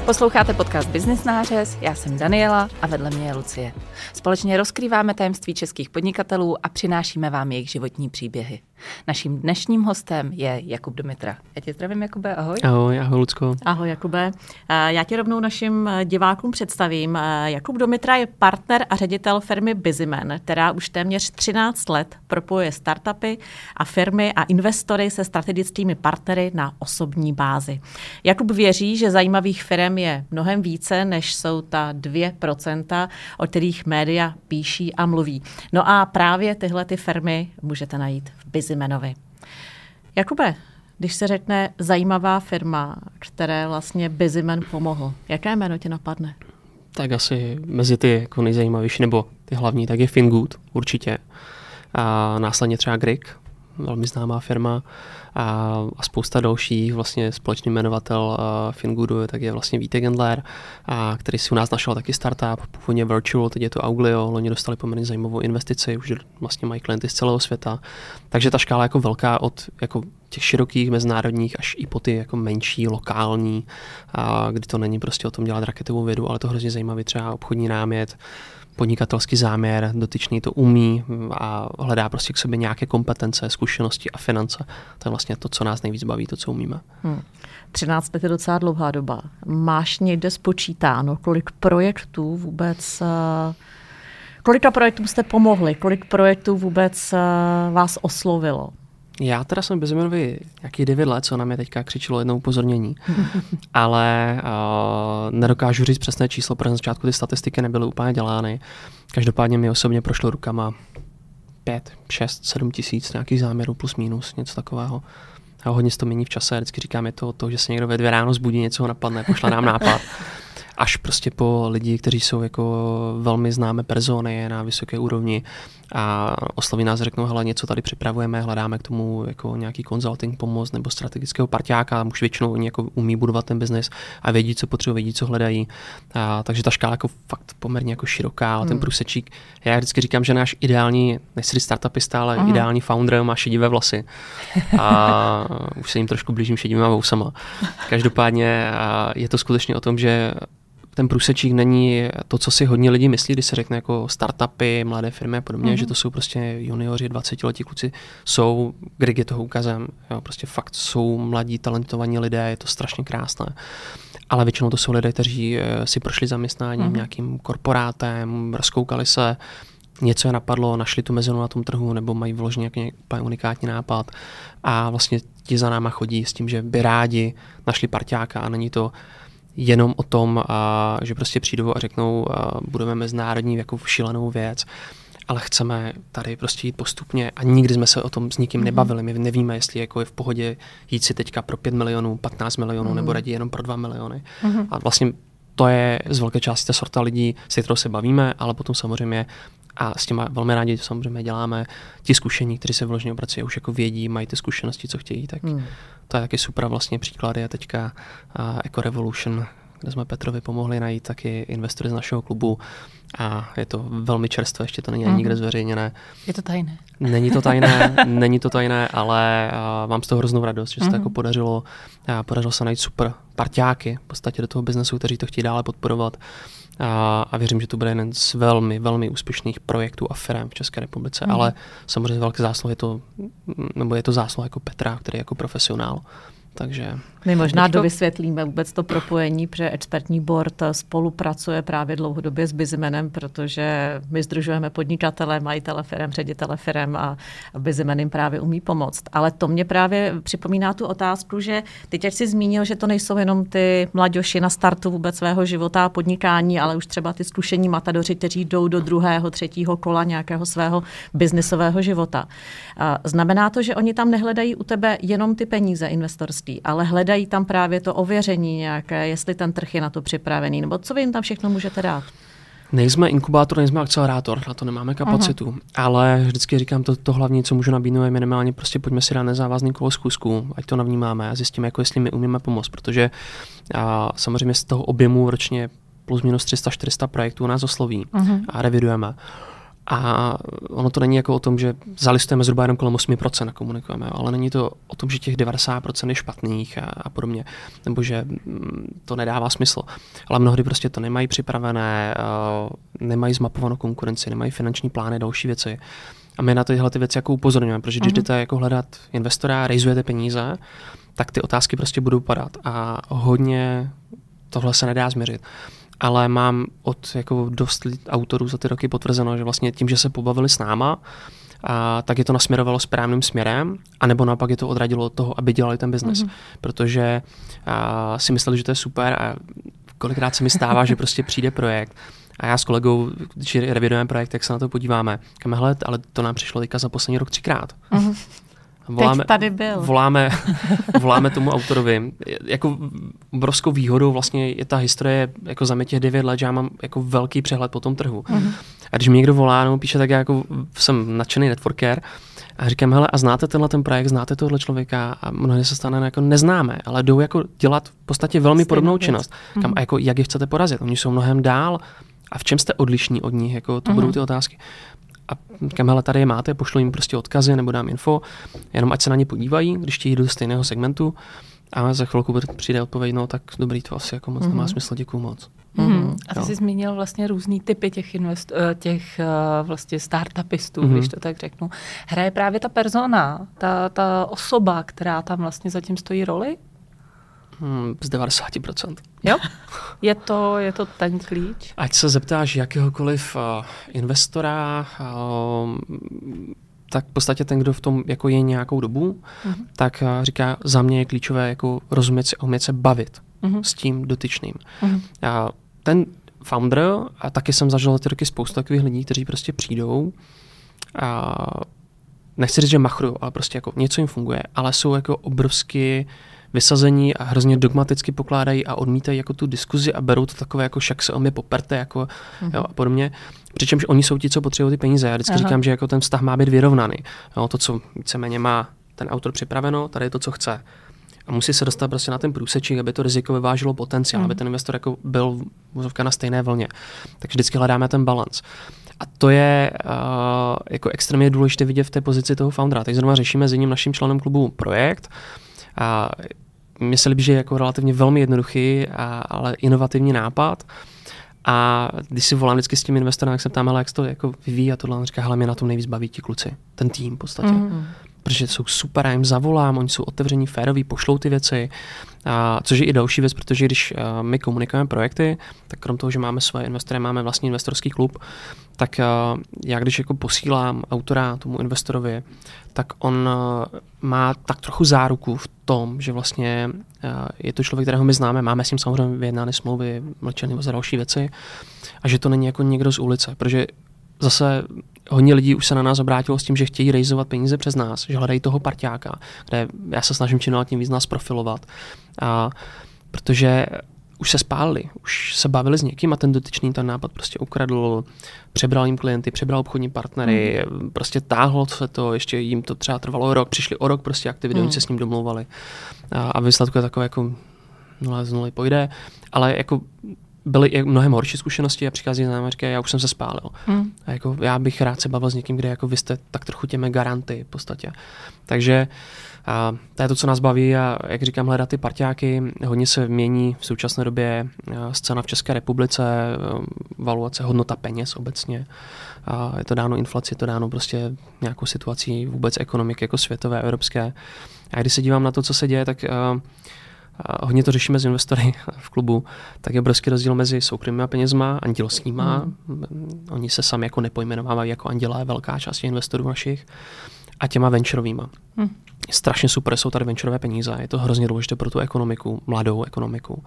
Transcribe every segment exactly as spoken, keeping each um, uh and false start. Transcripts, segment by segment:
Posloucháte podcast Business nářez, já jsem Daniela a vedle mě je Lucie. Společně rozkrýváme tajemství českých podnikatelů a přinášíme vám jejich životní příběhy. Naším dnešním hostem je Jakub Domitra. Já tě zdravím, Jakube, ahoj. Ahoj, ahoj, Lucko. Ahoj, Jakube. Já tě rovnou našim divákům představím. Jakub Domitra je partner a ředitel firmy Busyman, která už téměř třináct let propojuje startupy a firmy a investory se strategickými partnery na osobní bázi. Jakub věří, že zajímavých firm je mnohem více, než jsou ta dvě procenta, o kterých média píší a mluví. No a právě tyhle ty firmy můžete najít v Busymanovi. Jakube, když se řekne zajímavá firma, které vlastně Busyman pomohl, jaké jméno tě napadne? Tak asi mezi ty jako nejzajímavější, nebo ty hlavní, tak je Fingood určitě. A následně třeba Grig, velmi známá firma, a, a spousta dalších, vlastně společný jmenovatel uh, Fingoodu, tak je vlastně Vítek Gendler, a, který si u nás našel taky startup, původně Virtual, teď je to Auglio, oni dostali poměrně zajímavou investici, už vlastně mají klienty z celého světa, takže ta škála jako velká od jako těch širokých, mezinárodních, až i po ty jako menší, lokální, a, kdy to není prostě o tom dělat raketovou vědu, ale to hrozně zajímavý třeba obchodní námět, podnikatelský záměr, dotyčný to umí a hledá prostě k sobě nějaké kompetence, zkušenosti a finance. To je vlastně to, co nás nejvíc baví, to, co umíme. Hmm. třináct let je docela dlouhá doba. Máš někde spočítáno, kolik projektů vůbec, kolika projektů jste pomohli, kolik projektů vůbec vás oslovilo? Já teda jsem Busymanovi nějakých devět let, co na mě teďka křičilo jedno upozornění, ale uh, nedokážu říct přesné číslo, protože na začátku ty statistiky nebyly úplně dělány. Každopádně mi osobně prošlo rukama pět, šest, sedm tisíc nějakých záměrů plus minus, něco takového. A hodně se to mění v čase, vždycky říkám, je to to, že se někdo ve dvě ráno zbudí, něco ho napadne, pošle nám nápad. Až prostě po lidi, kteří jsou jako velmi známé persony na vysoké úrovni a osloví nás, řeknou, hele, něco tady připravujeme, hledáme k tomu jako nějaký consulting pomoc nebo strategického parťáka, už většinou oni jako umí budovat ten biznis a vědí, co potřebují, vědí, co hledají. A, takže ta škála jako fakt poměrně jako široká, ale hmm. ten průsečík, já vždycky říkám, že náš ideální, nechci startupista, ale hmm. ideální founder má šedivé vlasy. A už se jim trošku blížím šedivýma vousama. Každopádně je to skutečně o tom, že ten průsečík není to, co si hodně lidí myslí, když se řekne jako startupy, mladé firmy a podobně, mm-hmm. že to jsou prostě junioři, dvacetiletí kluci, jsou, Grig je toho ukazem, jo, prostě fakt jsou mladí, talentovaní lidé, je to strašně krásné. Ale většinou to jsou lidé, kteří si prošli zaměstnáním, mm-hmm. nějakým korporátem, rozkoukali se, něco je napadlo, našli tu mezinu na tom trhu, nebo mají vložený nějaký úplně unikátní nápad a vlastně ti za náma chodí s tím, že by rádi našli parťáka a není to jenom o tom, a, že prostě přijdou a řeknou, a budeme mezinárodní jako šílenou věc, ale chceme tady prostě jít postupně a nikdy jsme se o tom s nikým mm-hmm. nebavili. My nevíme, jestli jako je v pohodě jít si teďka pro pět milionů, patnáct milionů mm-hmm. nebo raději jenom pro dva miliony. Mm-hmm. A vlastně to je z velké části ta sorta lidí, s kterou se bavíme, ale potom samozřejmě a s těma velmi rádi to samozřejmě děláme. Ti zkušení, kteří se vložně obrací, už jako vědí, mají ty zkušenosti, co chtějí, tak hmm. to je taky super vlastně příklad. Je teďka uh, Eco Revolution, kde jsme Petrovi pomohli najít taky investory z našeho klubu a je to velmi čerstvé, ještě to není ani nikde zveřejněné. Je to tajné. Není to tajné, není to tajné, ale uh, mám z toho hroznou radost, že se to jako podařilo. Uh, podařilo se najít super parťáky v podstatě do toho biznesu, kteří to chtějí dále podporovat. A, a věřím, že to bude jeden z velmi, velmi úspěšných projektů a firm v České republice, mm. ale samozřejmě velké zásluhy je to, nebo je to zásluha jako Petra, který je jako profesionál. Takže my možná to dovysvětlíme vůbec to propojení, protože expertní board spolupracuje právě dlouhodobě s Busymanem, protože my sdružujeme podnikatele, majitele firem, ředitele firem a Busyman jim právě umí pomoct. Ale to mě právě připomíná tu otázku, že teď jak jsi zmínil, že to nejsou jenom ty mladěši na startu vůbec svého života a podnikání, ale už třeba ty zkušení matadoři, kteří jdou do druhého, třetího kola nějakého svého biznisového života. Znamená to, že oni tam nehledají u tebe jenom ty peníze investorství, ale hledají tam právě to ověření nějaké, jestli ten trh je na to připravený, nebo co vy jim tam všechno můžete dát? Nejsme inkubátor, nejsme akcelerátor, na to nemáme kapacitu, uh-huh. ale vždycky říkám, to, to hlavní, co můžu nabídnout, je minimálně prostě pojďme si dát nezávazný kolo zkusku, ať to navnímáme a zjistíme, jako jestli my umíme pomoct, protože a, samozřejmě z toho objemu ročně plus minus tři sta čtyři sta projektů nás osloví uh-huh. a revidujeme. A ono to není jako o tom, že zalistujeme zhruba jenom kolem osm procent a komunikujeme, ale není to o tom, že těch devadesát procent je špatných a, a podobně, nebo že to nedává smysl. Ale mnohdy prostě to nemají připravené, uh, nemají zmapovanou konkurenci, nemají finanční plány, další věci. A my na tyhle ty věci jako upozorňujeme, protože když uh-huh. jdete jako hledat investora, rejzujete peníze, tak ty otázky prostě budou padat a hodně tohle se nedá změřit. Ale mám od jako dost autorů za ty roky potvrzeno, že vlastně tím, že se pobavili s náma, a tak je to nasměrovalo správným směrem, anebo naopak je to odradilo od toho, aby dělali ten biznes. Mm-hmm. Protože a, si mysleli, že to je super a kolikrát se mi stává, že prostě přijde projekt a já s kolegou, když revidujeme projekt, tak se na to podíváme. Kam hele, ale to nám přišlo teďka za poslední rok třikrát. Mm-hmm. Voláme, Teď tady byl. Voláme, voláme tomu autorovi. Jako obrovskou výhodou vlastně je ta historie jako za mě těch devět let, že já mám jako velký přehled po tom trhu. Mm-hmm. A když mi někdo volá nebo píše, tak já jako jsem nadšený networker a říkám, hele, a znáte tenhle ten projekt, znáte tohle člověka a mnohdy se stane, jako neznáme, ale jdou jako dělat v podstatě velmi Stejnou podobnou věc. činnost. Mm-hmm. Kam, a jako, jak je chcete porazit? Oni jsou mnohem dál a v čem jste odlišní od nich? Jako, to mm-hmm. budou ty otázky. A říkám, hele, tady je máte, pošlu jim prostě odkazy nebo dám info, jenom ať se na ně podívají, když chtějí do stejného segmentu a za chvilku přijde odpověď, no tak dobrý, to asi jako moc mm-hmm. nemá smysl, děkuju moc. Mm-hmm. A ty jo. jsi zmínil vlastně různý typy těch, invest, těch vlastně startupistů, mm-hmm. když to tak řeknu. Hraje právě ta persona, ta, ta osoba, která tam vlastně zatím stojí roli? Hmm, z devadesát procent. Jo? Je to, je to ten klíč? Ať se zeptáš jakéhokoliv uh, investora, uh, tak v podstatě ten, kdo v tom jako je nějakou dobu, uh-huh. tak uh, říká, za mě je klíčové jako rozumět si a umět se bavit uh-huh. s tím dotyčným. Uh-huh. Uh, ten founder, a taky jsem zažil ty roky spoustu takových lidí, kteří prostě přijdou a nechci říct, že machrujou, ale prostě jako něco jim funguje, ale jsou jako obrovsky vysazení a hrozně dogmaticky pokládají a odmítají jako tu diskuzi a berou to takové jako však se o mě poperte jako, uh-huh. jo, a podobně. Přičemž oni jsou ti, co potřebují ty peníze. Já vždycky Aha. říkám, že jako ten vztah má být vyrovnaný. Jo, to, co víceméně má ten autor připraveno, tady je to, co chce. A musí se dostat prostě na ten průsečík, aby to riziko vyvážilo potenciál, uh-huh. aby ten investor jako byl vozovka na stejné vlně. Takže vždycky hledáme ten balans. A to je uh, jako extrémně důležité vidět v té pozici toho foundera. Teď zrovna řešíme s jedním naším členem klubu projekt. A mně se líbí, že je jako relativně velmi jednoduchý, a, ale inovativní nápad. A když si volám vždycky s tím investorem, tak se ptám, ale jak se to jako vyvíjí a tohle, on říká, hele, mě na tom nejvíc baví ti kluci, ten tým v podstatě. Mm. Protože jsou super, já jim zavolám, oni jsou otevření, féroví, pošlou ty věci. A, což je i další věc, protože když uh, my komunikujeme projekty, tak krom toho, že máme svoje investory, máme vlastní investorský klub, tak uh, já když jako posílám autora tomu investorovi, tak on uh, má tak trochu záruku v tom, že vlastně uh, je to člověk, kterého my známe, máme s ním samozřejmě vyjednány smlouvy, mlčený za další věci a že to není jako někdo z ulice, protože zase hodně lidí už se na nás obrátilo s tím, že chtějí rejzovat peníze přes nás, že hledají toho parťáka, kde já se snažím čím dál tím víc nás profilovat. A protože už se spálili, už se bavili s někým a ten dotyčný ten nápad prostě ukradl, přebral jim klienty, přebral obchodní partnery, mm. prostě táhlo se to, ještě jim to třeba trvalo rok, přišli o rok prostě aktivity, mm. oni se s ním domlouvali. A, a výsledku je takové jako nula z nuly pojde, ale jako byly i mnohem horší zkušenosti a přichází za námi a říkají, já už jsem se spálil. Mm. A jako já bych rád se bavil s někým, kde jako vy jste tak trochu těmi garanty v podstatě. Takže a to je to, co nás baví a jak říkám, hledat ty parťáky. Hodně se mění v současné době scéna v České republice, valuace, hodnota peněz obecně. A je to dáno inflaci, je to dáno prostě nějakou situací vůbec ekonomiky jako světové, evropské. A když se dívám na to, co se děje, tak uh, a hodně to řešíme s investory v klubu, tak je obrovský rozdíl mezi soukromými penězma, andělskýma. Mm. Oni se sami jako nepojmenovávají jako andělé, velká část investorů našich, a těma venturovýma. Mm. Strašně super jsou tady venturové peníze, je to hrozně důležité pro tu ekonomiku, mladou ekonomiku.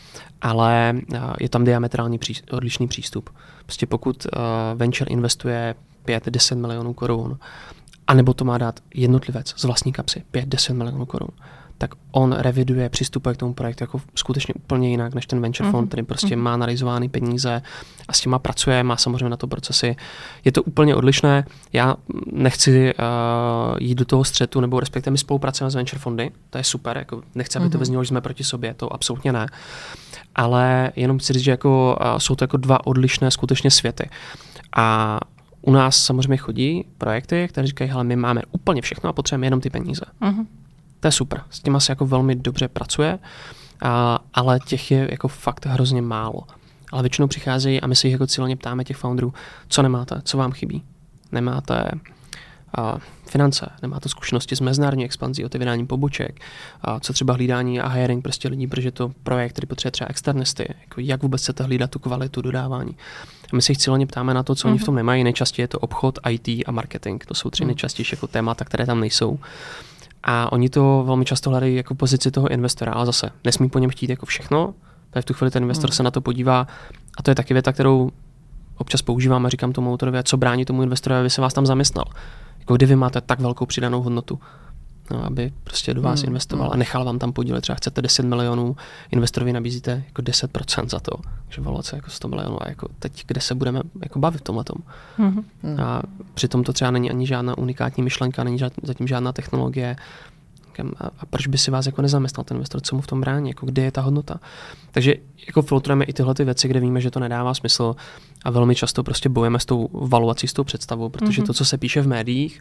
Ale je tam diametrální pří, odlišný přístup. Prostě pokud uh, venture investuje pět deset milionů korun, anebo to má dát jednotlivec z vlastní kapsy, pět deset milionů korun, tak on reviduje, přistupuje k tomu projektu jako skutečně úplně jinak než ten venture fund, mm-hmm. který prostě mm-hmm. má narealizovány peníze a s těma pracuje, má samozřejmě na to procesy. Je to úplně odlišné. Já nechci uh, jít do toho střetu, nebo respektive my spolupracujeme s venture fondy, to je super, jako nechci, aby mm-hmm. to vyznělo, že jsme proti sobě, to absolutně ne. Ale jenom chci říct, že jako, uh, jsou to jako dva odlišné skutečně světy. A u nás samozřejmě chodí projekty, které říkají, hele, my máme úplně všechno a potřebujeme jenom ty peníze. Uh-huh. To je super, s těma se jako velmi dobře pracuje, a, ale těch je jako fakt hrozně málo. Ale většinou přicházejí a my se jich jako cíleně ptáme těch founderů, co nemáte, co vám chybí. Nemáte a, finance, nemáte zkušenosti s mezinárodní expanzí, otevíráním poboček, a co třeba hlídání a hiring prostě lidí, protože to projekt, který potřebuje třeba externisty, jako jak vůbec chcete hlídat tu kvalitu dodávání. A my se jich cíleně ptáme na to, co mm-hmm. oni v tom nemají. Nejčastěji je to obchod, í té a marketing. To jsou tři mm. nejčastější jako témata, které tam nejsou. A oni to velmi často hledají jako pozici toho investora, ale zase nesmí po něm chtít jako všechno. Tady v tu chvíli ten investor mm. se na to podívá a to je taky věta, kterou občas používám a říkám tomu autorovi, co brání tomu investorovi, aby se vás tam zaměstnal. Jako kdy vy máte tak velkou přidanou hodnotu, no, aby prostě do vás mm. investoval mm. a nechal vám tam podílet. Třeba chcete deset milionů, investorovi nabízíte jako deset procent za to, že valuace jako sto milionů a jako teď, kde se budeme jako bavit v tomhletom. Mm. A přitom to třeba není ani žádná unikátní myšlenka, není žád, zatím žádná technologie. A, a proč by si vás jako nezaměstnal ten investor, co mu v tom brání, jako kde je ta hodnota. Takže jako filtrujeme i tyhle ty věci, kde víme, že to nedává smysl a velmi často prostě bojujeme s tou valuací, s tou představou, protože mm-hmm. to, co se píše v médiích,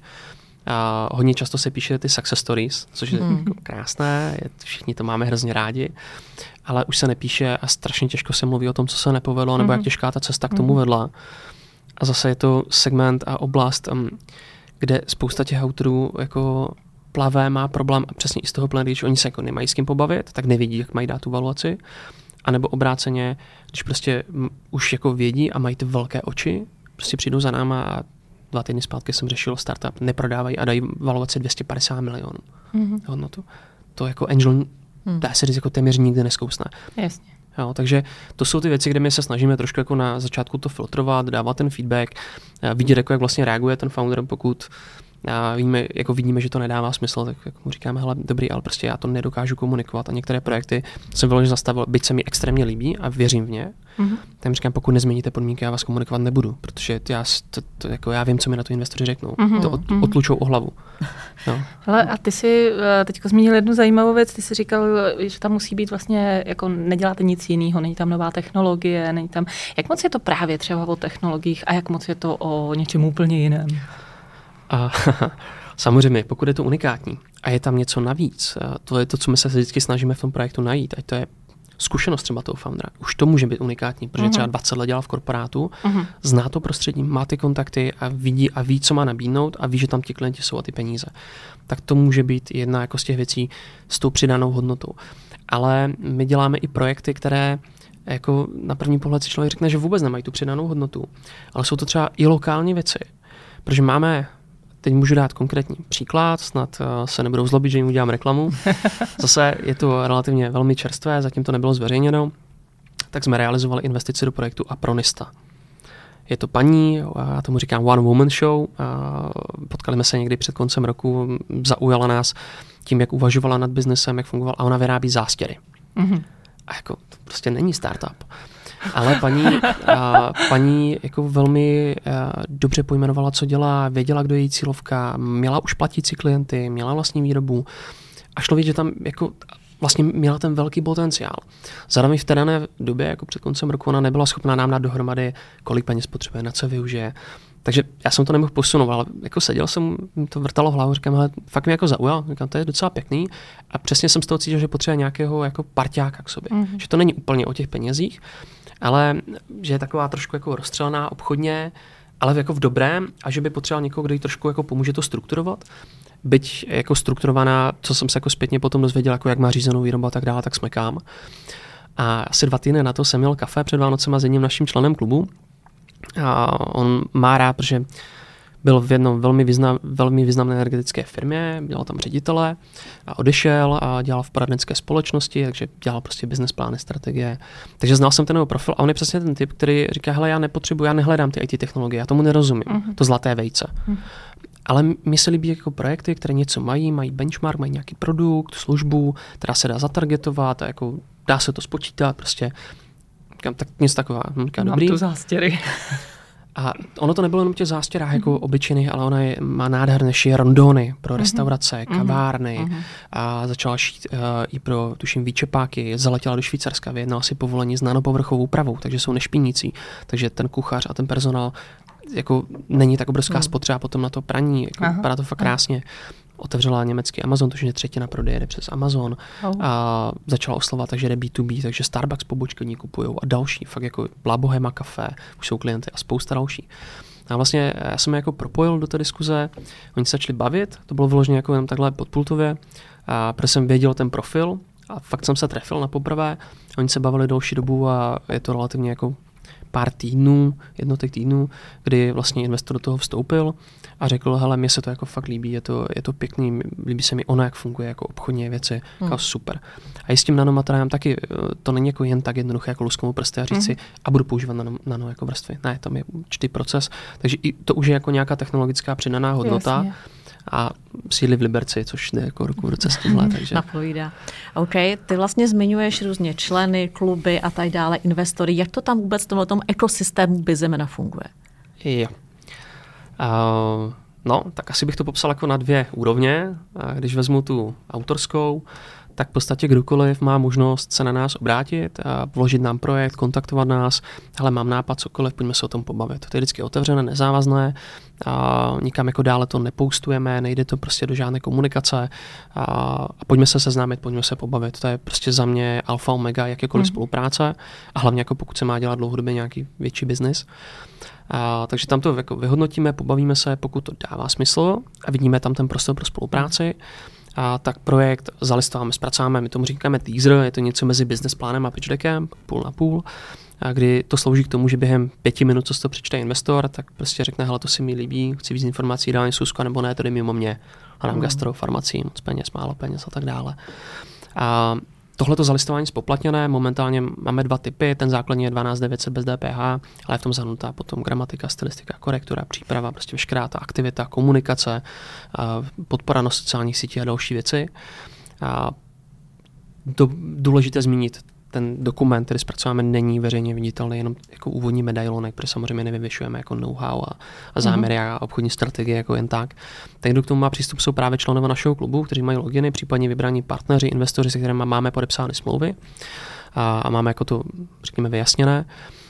a hodně často se píše ty success stories, což je mm. jako krásné, je, všichni to máme hrozně rádi, ale už se nepíše a strašně těžko se mluví o tom, co se nepovedlo, nebo mm. jak těžká ta cesta k tomu vedla. A zase je to segment a oblast, um, kde spousta těch autorů jako plavé má problém a přesně i z toho plně, když oni se jako nemají s kým pobavit, tak nevědí, jak mají dát tu valuaci. A nebo obráceně, když prostě m, už jako vědí a mají ty velké oči, prostě přijdou za náma a dva týdny zpátky jsem řešil startup, neprodávají a dají valuaci dvě stě padesát milionů mm-hmm. hodnotu. To jako angel, mm. dá se říct, jako téměř nikdy neskousne. Jasně. Jo, takže to jsou ty věci, kde my se snažíme trošku jako na začátku to filtrovat, dávat ten feedback, vidět, jako jak vlastně reaguje ten founder, pokud a víme, jako vidíme, že to nedává smysl, tak jako mu říkáme, hele, dobrý, ale prostě já to nedokážu komunikovat a některé projekty jsem vyloženě zastavil, byť se mi extrémně líbí a věřím v ně, mm-hmm. tak říkám, pokud nezměníte podmínky, já vás komunikovat nebudu, protože já, to, to, jako já vím, co mi na to investoři řeknou, mm-hmm. to od, otlučou o hlavu. No. Hele, a ty jsi teďko zmínil jednu zajímavou věc, ty jsi říkal, že tam musí být vlastně, jako neděláte nic jiného, není tam nová technologie, není tam, jak moc je to právě třeba o technologiích a jak moc je to o něčem úplně jiném? A samozřejmě, pokud je to unikátní a je tam něco navíc, to je to, co my se vždycky snažíme v tom projektu najít, ať to je zkušenost třeba toho foundera. Už to může být unikátní, protože uh-huh. třeba dvacet let dělal v korporátu, uh-huh. zná to prostředí, má ty kontakty a vidí a ví, co má nabídnout a ví, že tam ti klienti jsou a ty peníze. Tak to může být jedna jako z těch věcí s tou přidanou hodnotou. Ale my děláme i projekty, které jako na první pohled si člověk řekne, že vůbec nemají tu přidanou hodnotu. Ale jsou to třeba i lokální věci. Protože máme, teď můžu dát konkrétní příklad, snad uh, se nebudou zlobit, že jim udělám reklamu. Zase je to relativně velmi čerstvé, zatím to nebylo zveřejněno, tak jsme realizovali investici do projektu Apronista. Je to paní, já tomu říkám One Woman Show, potkali jsme se někdy před koncem roku, zaujala nás tím, jak uvažovala nad biznesem, jak fungovala a ona vyrábí zástěry. Mm-hmm. A jako to prostě není startup. Ale paní, a, paní jako velmi a, dobře pojmenovala, co dělá, věděla, kdo je její cílovka, měla už platící klienty, měla vlastní výrobu a šlo vidět, že tam jako vlastně měla ten velký potenciál. Zároveň v té dané době, jako před koncem roku, ona nebyla schopná nám dát dohromady, kolik peněz potřebuje, na co využije. Takže já jsem to nemohl posunout, ale jako seděl jsem, to vrtalo hlavu, říkám, hele, fakt mě jako zaujal, říkám, to je docela pěkný a přesně jsem z toho cítil, že potřebuje nějakého jako parťáka k sobě. Mm-hmm. Že to není úplně o těch penězích, ale že je taková trošku jako rozstřelená obchodně, ale jako v dobrém a že by potřeboval někoho, kdo jí trošku jako pomůže to strukturovat. Byť jako strukturovaná, co jsem se jako zpětně potom dozvěděl, jako jak má řízenou výrobu a tak dále, tak smekám. A asi dva týdny na to jsem měl kafe před Vánocema s jedním naším členem klubu. A on má rád, protože byl v jednom velmi, význam, velmi významné energetické firmě, dělal tam ředitele a odešel a dělal v poradenské společnosti, takže dělal prostě business plány, strategie. Takže znal jsem ten jeho profil a on je přesně ten typ, který říká, hele, já nepotřebuji, já nehledám ty í té technologie, já tomu nerozumím, uh-huh. to zlaté vejce. Uh-huh. Ale mně se líbí jako projekty, které něco mají, mají benchmark, mají nějaký produkt, službu, která se dá zatargetovat a jako dá se to spočítat, prostě tak něco taková. Říká, mám dobrý. tu zástěry. A ono to nebylo jenom těch zástěrách mm-hmm. jako obyčejných, ale ona je, má nádherné šije rondony pro restaurace, mm-hmm. kavárny mm-hmm. a začala šít uh, i pro, tuším, výčepáky, zaletěla do Švýcarska, vyjednala si povolení s nanopovrchovou úpravou, takže jsou nešpinící. Takže ten kuchař a ten personál jako není tak obrovská hmm. spotřeba potom na to praní, jako vypadá to fakt krásně. Otevřela německý Amazon, to je třetina prodeje jde přes Amazon oh. a začala oslovat, takže jde bé dvě bé, takže Starbucks pobočky ní kupujou a další, fakt jako La Bohema Café, už jsou klienty a spousta další. A vlastně já jsem je jako propojil do té diskuze, oni se začali bavit, to bylo vyloženě jako jenom takhle podpultově, a protože jsem věděl ten profil a fakt jsem se trefil na poprvé, oni se bavili další dobu a je to relativně jako pár týdnů, jednotek týdnů, kdy vlastně investor do toho vstoupil a řekl, hele, mně se to jako fakt líbí, je to, je to pěkný, líbí se mi ono, jak funguje, jako obchodní věci, hmm. jako super. A i s tím nanomateriálem taky, to není jako jen tak jednoduché, jako lusknout prsty a říct hmm. si, a budu používat nano, nano jako vrstvy. Ne, tam je určitý proces, takže i to už je jako nějaká technologická přidaná hodnota. Jasně. A sídlí v Liberci, což jde jako ruku v ruce s tímhle. Takže. Napovídá. OK, ty vlastně zmiňuješ různě členy, kluby a tak dále, investory. Jak to tam vůbec v tomhle ekosystému Bizemena funguje? Jo. Uh, no, tak asi bych to popsal jako na dvě úrovně. Když vezmu tu autorskou, tak v podstatě kdokoliv má možnost se na nás obrátit, a vložit nám projekt, kontaktovat nás, ale mám nápad, cokoliv, pojďme se o tom pobavit. To je vždycky otevřené, nezávazné, a nikam jako dále to nepoustujeme, nejde to prostě do žádné komunikace a, a pojďme se seznámit, pojďme se pobavit. To je prostě za mě alfa omega jakékoliv mm. spolupráce a hlavně jako pokud se má dělat dlouhodobě nějaký větší biznis. A, takže tam to jako vyhodnotíme, pobavíme se, pokud to dává smysl a vidíme tam ten prostor pro spolupráci. A tak projekt zalistováme, zpracáme, my tomu říkáme teaser, je to něco mezi business plánem a pitch deckem, půl na půl, a kdy to slouží k tomu, že během pěti minut, co si to přečte investor, tak prostě řekne, hele, to se mi líbí, chci víc informací, dávám Susku, nebo ne, to jde mimo mě, a nám mm. gastro, farmacii, moc peněz, málo peněz a tak dále. A tohleto zalistování spoplatněné, momentálně máme dva typy, ten základní je dvanáct devět set bez D P H, ale je v tom zahrnutá potom gramatika, stylistika, korektura, příprava, prostě veškerá ta aktivita, komunikace, podpora na sociálních sítích a další věci. A do, důležité zmínit, ten dokument, který zpracujeme, není veřejně viditelný, jenom jako úvodní medailonek, protože samozřejmě nevyvěšujeme jako know-how a, a záměry mm-hmm. a obchodní strategie jako jen tak. Ten, kdo k tomu má přístup, jsou právě členové našeho klubu, kteří mají loginy, případně vybraní partneři, investoři, se kterými máme podepsány smlouvy a, a máme jako to, řekněme, vyjasněné.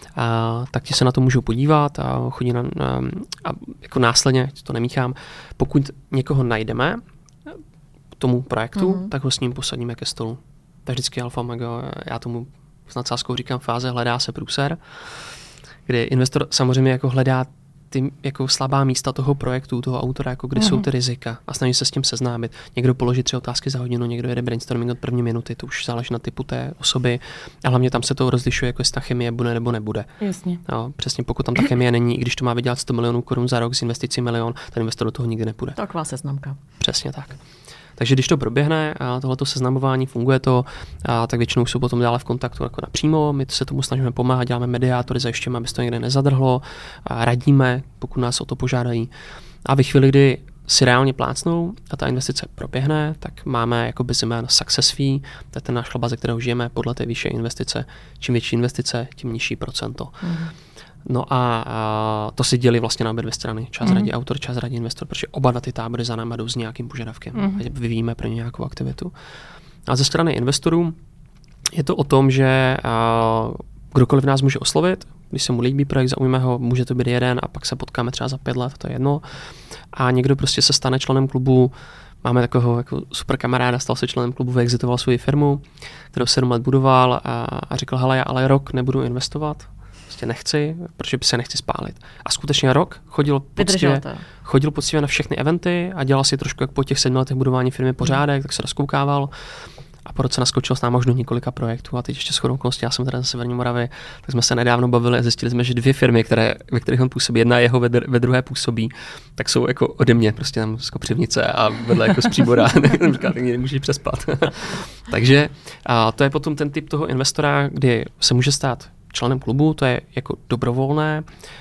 A tak ti se na to můžou podívat a chodí na, na a jako následně, to nemíchám, pokud někoho najdeme k tomu projektu, mm-hmm. tak ho s ním posadíme ke stolu. To je vždycky alfa omega, já tomu s nadsázkou říkám fáze hledá se průser, kdy investor samozřejmě jako hledá ty jako slabá místa toho projektu, toho autora, jako kde mm-hmm. jsou ty rizika a snaží se s tím seznámit. Někdo položí tři otázky za hodinu, někdo jede brainstorming od první minuty, to už záleží na typu té osoby a hlavně tam se to rozlišuje, jako jestli ta chemie bude nebo nebude. Jasně. No, přesně, pokud tam ta chemie není, i když to má vydělat sto milionů korun za rok s investicí milion, ten investor do toho nikdy nepůjde. Taková seznamka. Přesně tak. Takže když to proběhne a tohleto seznamování, funguje to, a tak většinou jsou potom dále v kontaktu jako napřímo. My se tomu snažíme pomáhat, děláme mediátory, zajišťujeme, aby se to někde nezadrhlo, a radíme, pokud nás o to požádají. A ve chvíli, kdy si reálně plácnou a ta investice proběhne, tak máme jako Bizemen success fee, to je ten náš chleba, ze kterého žijeme podle té vyšší investice. Čím větší investice, tím nižší procento. Mm. No a, a to si dělí vlastně na obě dvě strany. Čas mm. radí autor, čas radí investor, protože oba dva ty tábory za náma jdou s nějakým požadavkem. Mm. Ať vyvíjíme pro ně nějakou aktivitu. A ze strany investorů je to o tom, že a, kdokoliv nás může oslovit, když se mu líbí projekt, zaujíme ho, může to být jeden a pak se potkáme třeba za pět let, to je jedno. A někdo prostě se stane členem klubu. Máme takového jako super kamaráda, stal se členem klubu, vyexitoval svou firmu, kterou sedm let budoval a, a říkal, hele, já ale rok nebudu investovat. Prostě nechci, protože by se nechci spálit. A skutečně rok chodil poctivě, chodil poctivě na všechny eventy a dělal si trošku jak po těch sedmi letech budování firmy pořádek, tak se rozkoukával. A po roce naskočil s námi už do několika projektů a teď ještě shodou okolností, já jsem tady na Severní Moravě, tak jsme se nedávno bavili a zjistili jsme, že dvě firmy, které, ve kterých on působí, jedna jeho ve, ve druhé působí, tak jsou jako ode mě, prostě tam z Kopřivnice a vedle jako z Příbora, říká, tak nemůžeš přespat. Takže a to je potom ten typ toho investora, kdy se může stát členem klubu, to je jako dobrovolné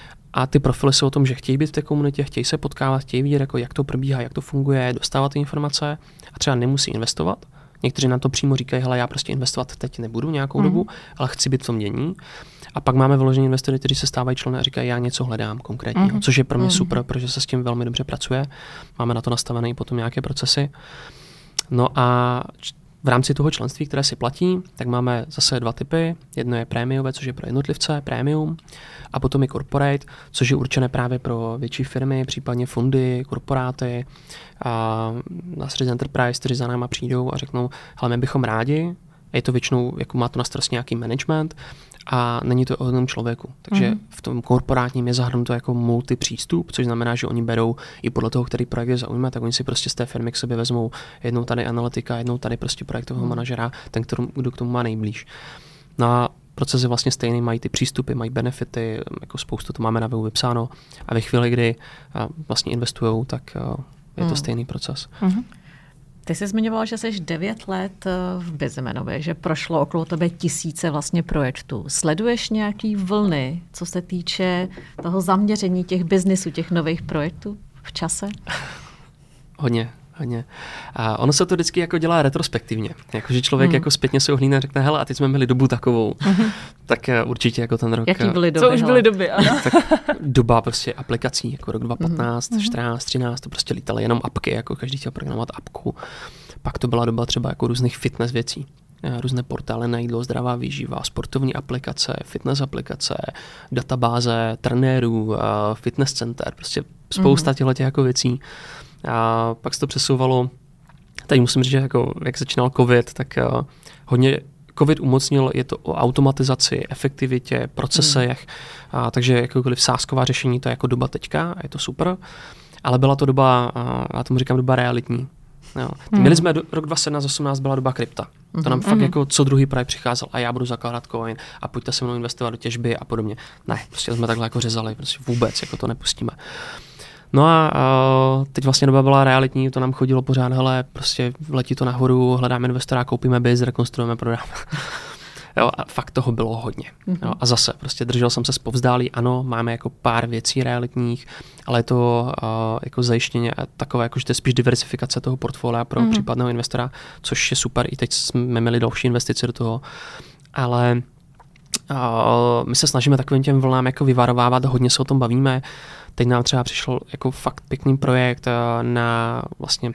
a ty profily jsou o tom, že chtějí být v té komunitě, chtějí se potkávat, chtějí vidět, jako jak to probíhá, jak to funguje, dostávat ty informace a třeba nemusí investovat. Někteří nám to přímo říkají, hele, já prostě investovat teď nebudu nějakou mm. dobu, ale chci být v tom dění. A pak máme vyložené investory, kteří se stávají členy a říkají, já něco hledám konkrétního, mm. což je pro mě mm. super, protože se s tím velmi dobře pracuje. Máme na to nastavené i potom nějaké procesy. No a v rámci toho členství, které si platí, tak máme zase dva typy. Jedno je prémiové, což je pro jednotlivce, premium, a potom je corporate, což je určené právě pro větší firmy, případně fondy, korporáty, a na Series Enterprise, kteří za náma přijdou a řeknou, hele, my bychom rádi, je to většinou, jako má to na starosti nějaký management a není to o jednom člověku. Takže mm-hmm. v tom korporátním je zahrnuto jako multipřístup, což znamená, že oni berou i podle toho, který projekt je zaujme, tak oni si prostě z té firmy k sobě vezmou jednou tady analytika, jednou tady prostě projektového mm-hmm. manažera, ten, kterou, kdo k tomu má nejblíž. No a proces je vlastně stejný, mají ty přístupy, mají benefity, jako spoustu to máme na webu vypsáno a ve chvíli, kdy vlastně investujou, tak je to mm. stejný proces. Mm-hmm. Ty jsi zmiňoval, že jsi devět let v Bizimenovi, že prošlo okolo tebe tisíce vlastně projektů. Sleduješ nějaký vlny, co se týče toho zaměření těch biznisů, těch nových projektů v čase? Hodně. Hodně. A ono se to vždycky jako dělá retrospektivně. Jakože člověk hmm. jako zpětně se ohlídne a řekne, hele, a teď jsme měli dobu takovou. Hmm. Tak určitě jako ten rok. Jaký byly doby? Co už byly doby, ano. Tak doba prostě aplikací, jako rok dva tisíce patnáct, hmm. čtrnáct, třináct, to prostě lítaly jenom apky, jako každý chtěl programovat apku. Pak to byla doba třeba jako různých fitness věcí. Různé portály na jídlo, zdravá výživa, sportovní aplikace, fitness aplikace, databáze trenérů, fitness center, prostě spousta hmm. těchto jako věcí. A pak se to přesouvalo, tady musím říct, že jako, jak začínal covid, tak uh, hodně covid umocnil, je to o automatizaci, efektivitě, procesech, hmm. a, takže jakoukoliv sázková řešení, to je jako doba teďka a je to super, ale byla to doba, uh, já tomu říkám doba realitní. Jo. Hmm. Měli jsme do, rok dva tisíce sedmnáct osmnáct byla doba krypta. To nám hmm. fakt jako co druhý projekt přicházel a já budu zakládat coin a pojďte se mnou investovat do těžby a podobně. Ne, prostě jsme takhle jako řezali, prostě vůbec jako to nepustíme. No a uh, teď vlastně doba byla realitní, to nám chodilo pořád, hele, prostě letí to nahoru, hledáme investora, koupíme biz, rekonstruujeme, prodáme. Jo, a fakt toho bylo hodně. Mm-hmm. Jo, a zase, prostě držel jsem se zpovzdálí, ano, máme jako pár věcí realitních, ale je to uh, jako zajištěně takové, jako, že to je spíš diversifikace toho portfolia pro mm-hmm. případného investora, což je super, i teď jsme měli další investice do toho, ale uh, my se snažíme takovým těm vlnám jako vyvarovávat, hodně se o tom bavíme. Teď nám třeba přišel jako fakt pěkný projekt na vlastně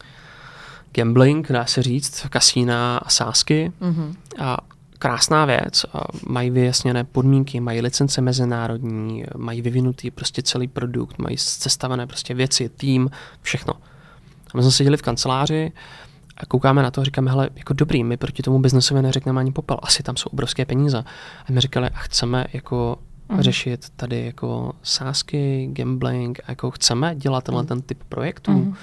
gambling, dá se říct, kasína a sázky. Mm-hmm. A krásná věc, mají vyjasněné podmínky, mají licence mezinárodní, mají vyvinutý prostě celý produkt, mají sestavené prostě věci, tým, všechno. A my jsme seděli v kanceláři a koukáme na to a říkáme, hele, jako dobrý, my proti tomu biznesovi neřekneme ani popel, asi tam jsou obrovské peníze. A my říkali, a chceme jako mm. řešit tady jako sázky, gambling, a jako chceme dělat tenhle mm. ten typ projektů. Mm.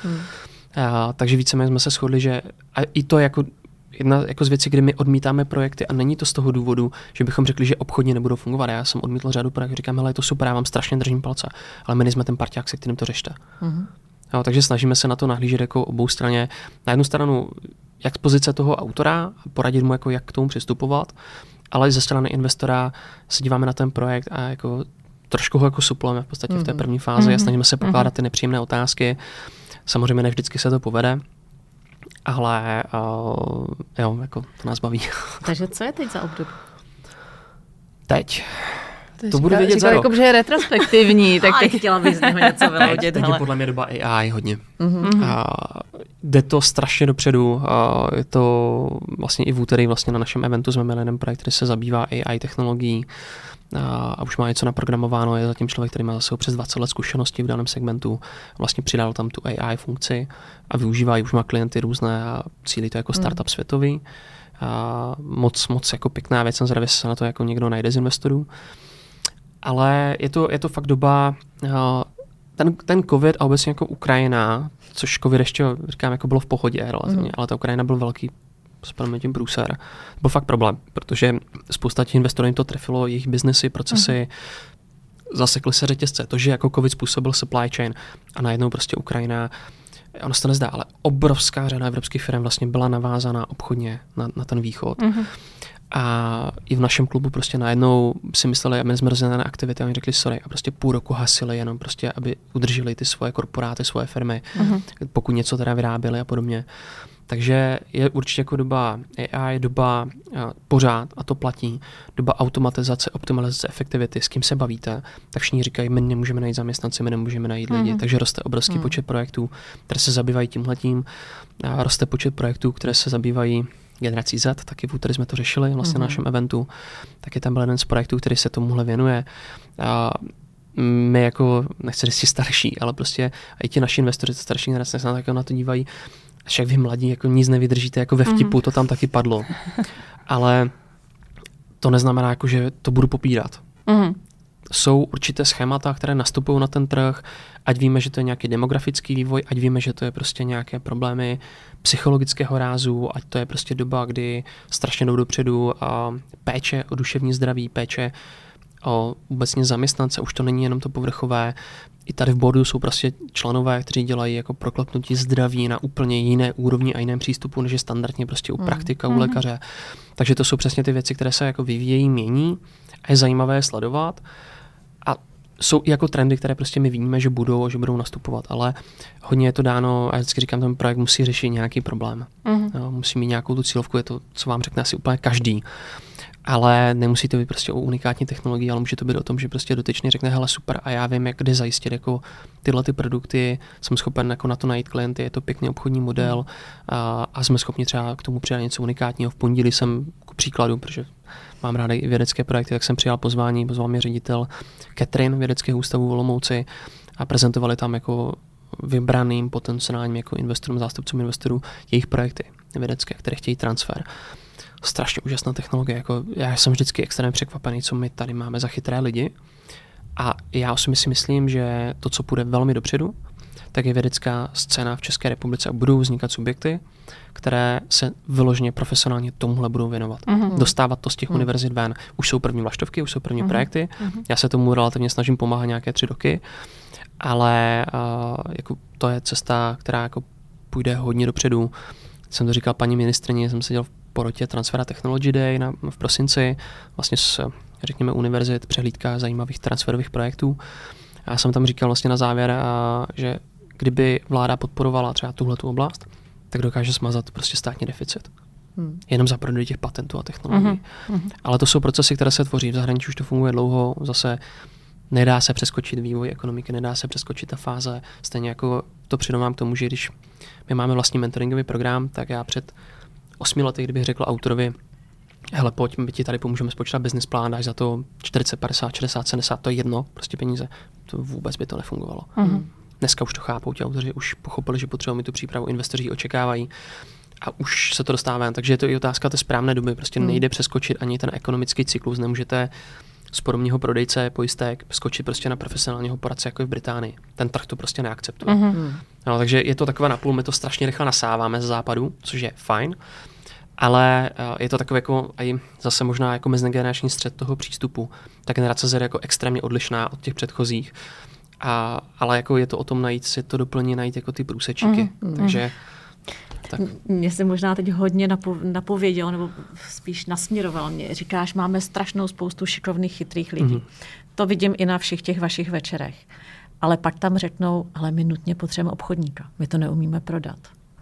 A, takže víceméně jsme se shodli, že a i to jako jedna jako z věcí, kdy my odmítáme projekty a není to z toho důvodu, že bychom řekli, že obchodně nebudou fungovat. Já jsem odmítl řadu projektů, říkám, hele, je to super, já vám strašně držím palce, ale my nejsme ten parťák, se kterým to řešte. Mm. Jo, takže snažíme se na to nahlížet jako obou straně. Na jednu stranu, jak z pozice toho autora, poradit mu, jako jak k tomu přistupovat, ale ze strany investora se díváme na ten projekt a jako trošku ho jako suplujeme v podstatě mm-hmm. v té první fázi mm-hmm. a snažíme se pokládat ty nepříjemné otázky. Samozřejmě ne vždycky se to povede, ale uh, jo, jako to nás baví. Takže co je teď za období? Teď? To říká, budu vědět za rok. Jako, že je retrospektivní, tak teď chtěla bych z něho něco vyloudit. Teď je podle mě doba A I hodně. Mm-hmm. A jde to strašně dopředu. A je to vlastně i v úterý vlastně na našem eventu jsme měli jeden projekt, který se zabývá A I technologií a, a už má něco naprogramováno. Je zatím člověk, který má zase přes dvacet let zkušeností v daném segmentu. Vlastně přidal tam tu A I funkci a využívá ji, už má klienty různé a cílí to jako startup mm. světový. A moc, moc jako pěkná věc, jsem zvědavý, se na to jako někdo najde z investorů. Ale je to, je to fakt doba, ten, ten covid a obecně jako Ukrajina, což covid ještě, říkám, jako bylo v pohodě relativně, mm. ale ta Ukrajina byl velký, s tím průser. Byl fakt problém, protože spousta těch investorů jim to trefilo, jejich biznesy, procesy, mm. zasekly se řetězce. To, že jako covid způsobil supply chain a najednou prostě Ukrajina, ono se to nezdá, ale obrovská řada evropských firm vlastně byla navázaná obchodně na, na ten východ. Mm. A i v našem klubu prostě najednou si mysleli, a my jsme rozdělené aktivity a oni řekli sorry a prostě půl roku hasili jenom prostě, aby udrželi ty svoje korporáty, svoje firmy, uh-huh. pokud něco teda vyráběli a podobně. Takže je určitě jako doba A I, doba a, pořád, a to platí, doba automatizace, optimalizace efektivity, s kým se bavíte, tak všichni říkají, my nemůžeme najít zaměstnanci, my nemůžeme najít lidi, uh-huh. takže roste obrovský uh-huh. počet projektů, které se zabývají tímhletím, a roste počet projektů, které se zabývají generací Z, taky v úterý jsme to řešili vlastně mm-hmm. na našem eventu, taky tam byl jeden z projektů, který se tomuhle věnuje. A my jako, nechci říct si starší, ale prostě i ti naši investoři, to starší generace, se na, na to dívají, až jak vy mladí jako nic nevydržíte, jako ve vtipu, mm-hmm. to tam taky padlo. Ale to neznamená, jako, že to budu popírat. Mm-hmm. Jsou určité schémata, které nastupují na ten trh, ať víme, že to je nějaký demografický vývoj, ať víme, že to je prostě nějaké problémy psychologického rázu, ať to je prostě doba, kdy strašně jdou dopředu a péče o duševní zdraví, péče o obecně zaměstnance, už to není jenom to povrchové. I tady v boardu jsou prostě členové, kteří dělají jako proklepnutí zdraví na úplně jiné úrovni a jiném přístupu, než je standardně prostě u praktika, mm. u lékaře. Takže to jsou přesně ty věci, které se jako vyvíjejí, mění a je zajímavé sledovat. A jsou i jako trendy, které prostě my víme, že budou, že budou nastupovat, ale hodně je to dáno, a já vždycky říkám, ten projekt musí řešit nějaký problém. Mm. Jo, musí mít nějakou tu cílovku, je to, co vám řekne asi úplně každý. Ale nemusí to být prostě o unikátní technologii, ale může to být o tom, že prostě dotyčný řekne, hele super, a já vím, jak kde zajistit jako tyhle ty produkty, jsem schopen jako na to najít klienty, je to pěkný obchodní model a, a jsme schopni třeba k tomu přidat něco unikátního. V pondělí jsem k příkladu, protože mám rád i vědecké projekty, tak jsem přijal pozvání, pozval mě ředitel Catherine vědeckého ústavu v Olomouci a prezentovali tam jako vybraným potenciálním jako investorům, zástupcům investorů jejich projekty vědecké, které chtějí transfer. Strašně úžasná technologie. Jako já jsem vždycky extrémně překvapený, co my tady máme za chytré lidi. A já osobně si myslím, že to, co půjde velmi dopředu, tak je vědecká scéna v České republice a budou vznikat subjekty, které se vyloženě profesionálně tomuhle budou věnovat. Mm-hmm. Dostávat to z těch mm-hmm. univerzit ven. Už jsou první vlaštovky, už jsou první mm-hmm. projekty. Mm-hmm. Já se tomu relativně snažím pomáhat nějaké tři roky, ale uh, jako to je cesta, která jako půjde hodně dopředu. Jsem to říkal paní ministryni, jsem seděl v porotě Transfer Technology Day na, v prosinci, vlastně s, řekněme, univerzit, přehlídka zajímavých transferových projektů. A já jsem tam říkal vlastně na závěr, a, že kdyby vláda podporovala třeba tuhletu oblast, tak dokáže smazat prostě státní deficit. Hmm. Jenom za prodej těch patentů a technologií. Hmm. Ale to jsou procesy, které se tvoří. V zahraničí už to funguje dlouho, zase nedá se přeskočit vývoj ekonomiky, nedá se přeskočit ta fáze. Stejně jako to přidávám k tomu, že když my máme vlastní mentoringový program, tak já před osmi lety, kdybych řekl autorovi, hele, pojď, my ti tady pomůžeme spočítat business plán, dáš za to čtyřicet, padesát, šedesát, sedmdesát, to je jedno, prostě peníze. To vůbec by to nefungovalo. Mm-hmm. Dneska už to chápou, ti autoři už pochopili, že potřebují mít tu přípravu, investoři ji očekávají a už se to dostává. Takže je to i otázka té správné doby, prostě mm. nejde přeskočit ani ten ekonomický cyklus, nemůžete z podobního prodejce pojistek skočit prostě na profesionálního poradce, jako je v Británii. Ten trh to prostě neakceptuje. Mm-hmm. No, takže je to takové napůl, my to strašně rychle nasáváme z západu, což je fajn, ale uh, je to takové jako i zase možná jako mezigenerační střed toho přístupu. Ta generace Z je jako extrémně odlišná od těch předchozích, a, ale jako je to o tom najít si to doplní, najít jako ty průsečíky. Mm-hmm. Takže tak. Mě se možná teď hodně napověděl, nebo spíš nasměroval mě. Říkáš, máme strašnou spoustu šikovných, chytrých lidí. Mm-hmm. To vidím i na všech těch vašich večerech. Ale pak tam řeknou, ale my nutně potřebujeme obchodníka. My to neumíme prodat.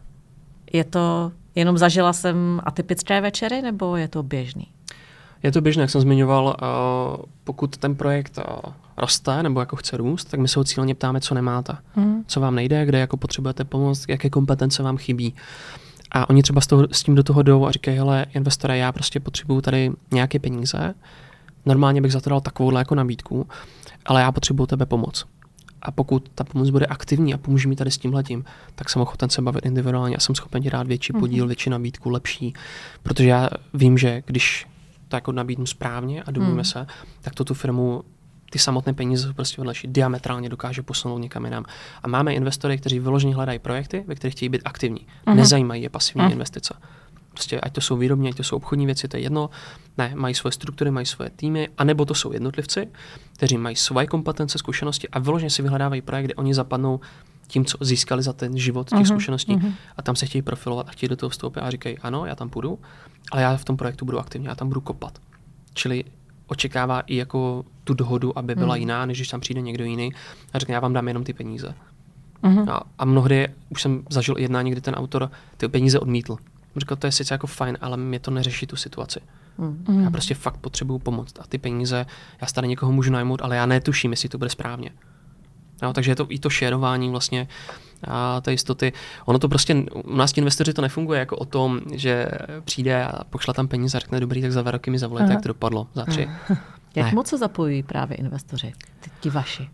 Je to, jenom zažila jsem atypické večery, nebo je to běžný? Je to běžné, jak jsem zmiňoval, pokud ten projekt roste nebo jako chce růst, tak my se ho cíleně ptáme, co nemáte, mm. co vám nejde, kde jako potřebujete pomoct, jaké kompetence vám chybí. A oni třeba s, toho, s tím do toho jdou a říkají, hele, investore, já prostě potřebuju tady nějaké peníze, normálně bych za to dal takovouhle jako nabídku, ale já potřebuju tebe pomoc. A pokud ta pomoc bude aktivní a pomůže mi tady s tímhletím, tak jsem ochoten se bavit individuálně a jsem schopen ti dát větší podíl, mm. větší nabídku, lepší. Protože já vím, že když to jako nabídnu správně a domluvíme mm. se, tak to tu firmu, ty samotné peníze prostě odliší, diametrálně dokáže posunout někam jinam. A máme investory, kteří vyloženě hledají projekty, ve kterých chtějí být aktivní. Mm. Nezajímají je pasivní mm. investice. Prostě ať to jsou výrobní, ať to jsou obchodní věci, to je jedno. Ne, mají svoje struktury, mají svoje týmy, anebo to jsou jednotlivci, kteří mají svoje kompetence, zkušenosti a vyloženě si vyhledávají projekt, kde oni zapadnou tím, co získali za ten život těch uh-huh, zkušeností uh-huh. a tam se chtějí profilovat a chtějí do toho vstoupit a říkají, ano, já tam půjdu, ale já v tom projektu budu aktivní, já tam budu kopat. Čili očekává i jako tu dohodu, aby byla uh-huh. jiná, než když tam přijde někdo jiný a řekne, já vám dám jenom ty peníze. Uh-huh. A, a mnohdy už jsem zažil jednání, kdy ten autor ty peníze odmítl. Říkal, to je sice jako fajn, ale mě to neřeší tu situaci. Mm. Já prostě fakt potřebuju pomoct. A ty peníze, já tady někoho můžu najmout, ale já netuším, jestli to bude správně. No, takže je to i to šerování vlastně a té jistoty. Ono to prostě, u nás ti investoři to nefunguje jako o tom, že přijde a pošle tam peníze a řekne dobrý, tak za dva roky mi zavolejte, jak to dopadlo, za tři. Jak ne. moc se zapojují právě investoři, ty, ti vaši?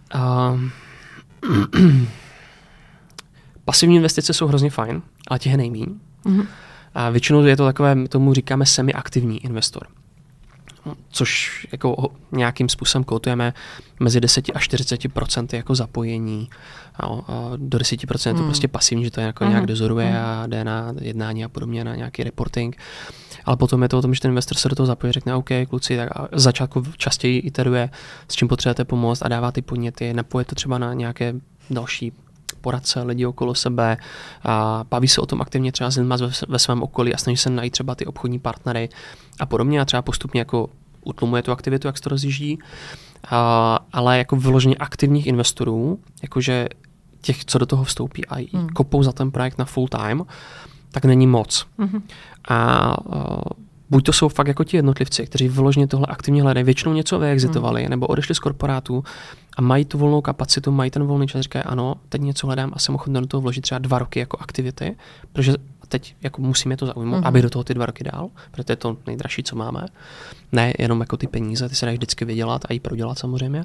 Uh, pasivní investice jsou hrozně fajn, ale těch je nejmíň. Mm-hmm. A většinou je to takové, tomu říkáme semi-aktivní investor. Což jako nějakým způsobem kotujeme mezi deset až čtyřicet procent jako zapojení. No, do deset procent mm. je to prostě pasivní, že to jako mm. nějak dozoruje mm. a jde na jednání a podobně, na nějaký reporting. Ale potom je to o tom, že ten investor se do toho zapojí, řekne OK, kluci, tak a začátku častěji iteruje, s čím potřebujete pomoct a dává ty podněty, napoje to třeba na nějaké další poradce, lidi okolo sebe a baví se o tom aktivně třeba s lidmi ve svém okolí a snaží se najít třeba ty obchodní partnery a podobně a třeba postupně jako utlumuje tu aktivitu, jak se to rozjíždí, a, ale jako vyloženě aktivních investorů, jakože těch, co do toho vstoupí a hmm. kopou za ten projekt na full time, tak není moc. Hmm. A, a buď to jsou fakt jako ti jednotlivci, kteří vyloženě tohle aktivně hledají, většinou něco vyexitovali, hmm. nebo odešli z korporátu a mají tu volnou kapacitu, mají ten volný čas, říkají ano, teď něco hledám a jsem ochoten do toho vložit třeba dva roky jako aktivity, protože teď jako musíme to zaujmout, hmm. aby do toho ty dva roky dál, protože to je to nejdražší, co máme. Ne jenom jako ty peníze, ty se dají vždycky vydělat a i prodělat samozřejmě.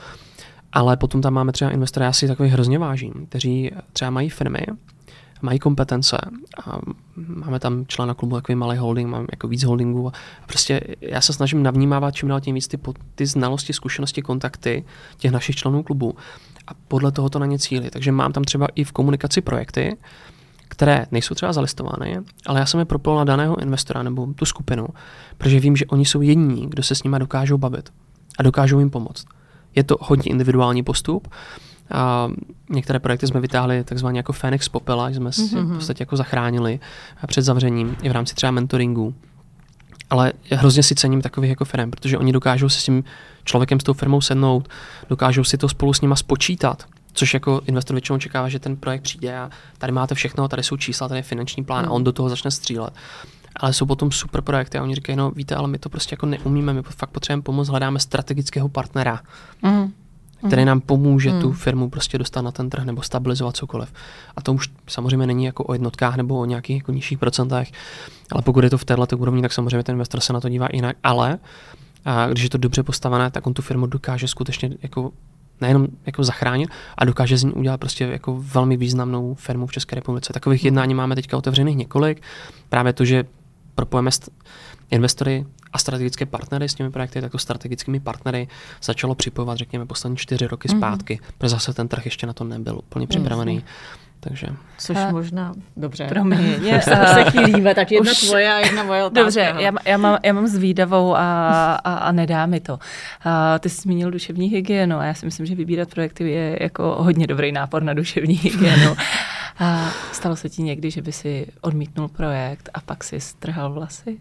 Ale potom tam máme třeba investory, já si takových hrozně vážím, kteří třeba mají firmy, mají kompetence a máme tam člena klubu takový malý holding, mám jako víc holdingů a prostě já se snažím navnímávat čím dál tím víc ty, ty znalosti, zkušenosti, kontakty těch našich členů klubu a podle toho to na ně cílit. Takže mám tam třeba i v komunikaci projekty, které nejsou třeba zalistovány, ale já jsem je propil na daného investora nebo tu skupinu, protože vím, že oni jsou jediní, kdo se s nimi dokážou bavit a dokážou jim pomoct. Je to hodně individuální postup. A některé projekty jsme vytáhli takzvaně jako Fénix z popela, jsme si mm-hmm. v podstatě jako zachránili před zavřením i v rámci třeba mentoringu. Ale hrozně si cením takových jako firm, protože oni dokážou se s tím člověkem, s tou firmou sednout, dokážou si to spolu s nima spočítat, což jako investor většinou čekává, že ten projekt přijde a tady máte všechno, tady jsou čísla, tady je finanční plán mm. a on do toho začne střílet. Ale jsou potom super projekty a oni říkají, no víte, ale my to prostě jako neumíme, my fakt potřebujeme pomoct, hledáme strategického partnera. Mm. který nám pomůže hmm. tu firmu prostě dostat na ten trh nebo stabilizovat cokoliv. A to už samozřejmě není jako o jednotkách nebo o nějakých jako nižších procentech, ale pokud je to v této úrovni, tak samozřejmě ten investor se na to dívá jinak, ale a když je to dobře postavené, tak on tu firmu dokáže skutečně jako nejenom jako zachránit a dokáže z ní udělat prostě jako velmi významnou firmu v České republice. Takových jednání máme teďka otevřených několik. Právě to, že propojeme st- investory a strategické partnery s těmi projekty, tak to strategickými partnery začalo připojovat, řekněme, poslední čtyři roky mm-hmm. zpátky, protože zase ten trh ještě na to nebyl úplně připravený. Mm-hmm. Takže. Což a možná, dobře. Promiň, se chýlíme, tak jedna už tvoje a jedna moje otázka. Dobře, já, já, mám, já mám zvídavou a, a, a nedá mi to. A ty jsi zmínil duševní hygienu a já si myslím, že vybírat projekty je jako hodně dobrý nápor na duševní hygienu. A stalo se ti někdy, že by si odmítnul projekt a pak si strhal vlasy?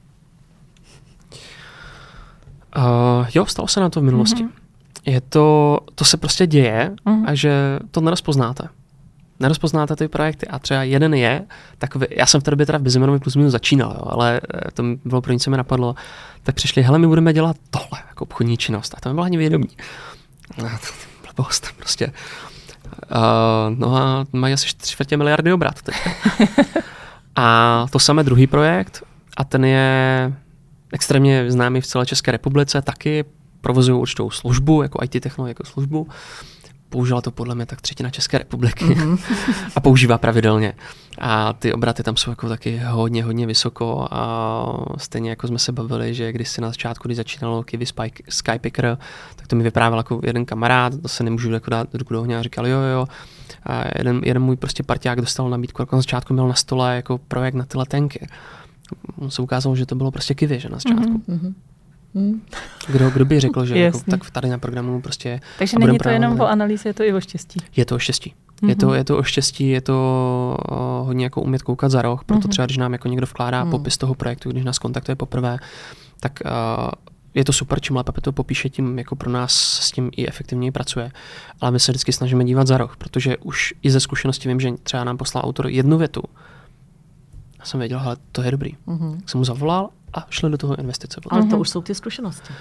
Uh, jo, stalo se na to v minulosti. Mm-hmm. Je to, to se prostě děje mm-hmm. a že to nerozpoznáte. Nerozpoznáte ty projekty a třeba jeden je, takový, já jsem v té době teda v Bizimenovi plus minus začínal, jo, ale to bylo pro nic, co mi napadlo, tak přišli, hele, my budeme dělat tohle, jako obchodní činnost. A to mi bylo ani vědomí. Blbost, prostě. Uh, no a mají asi čtvrtě miliardy obrat. A to samé druhý projekt a ten je extrémně známý v celé České republice, taky provozují určitou službu, jako í té technologie, jako službu. Použila to podle mě tak třetina České republiky mm-hmm. a používá pravidelně. A ty obraty tam jsou jako taky hodně, hodně vysoko a stejně jako jsme se bavili, že když si na začátku, když začínalo Kiwi Skypicker, tak to mi vyprávěl jako jeden kamarád, to se nemůžu jako dát ruku do ohně a říkal jo, jo, a jeden, jeden můj prostě parťák dostal nabídku, jako na začátku měl na stole jako projekt na ty letenky. On se ukázalo, že to bylo prostě Kiwi, že na začátku. Mm-hmm. Hmm. Kdo, kdo by řekl, že jako, tak tady na programu prostě... Takže není to jenom o analýze, je to i o štěstí. Je to o štěstí. Mm-hmm. Je, to, je to o štěstí, je to uh, hodně jako umět koukat za roh, proto mm-hmm. třeba, když nám jako někdo vkládá mm. popis toho projektu, když nás kontaktuje poprvé, tak uh, je to super, čím lépe to popíše, tím jako pro nás s tím i efektivněji pracuje. Ale my se vždycky snažíme dívat za roh, protože už i ze zkušenosti vím, že třeba nám poslal autor jednu větu. Já jsem věděl, hele, to je dobrý. Mm-hmm. Jsem mu zavolal a šli do toho investice. Ale to už jsou ty zkušenosti.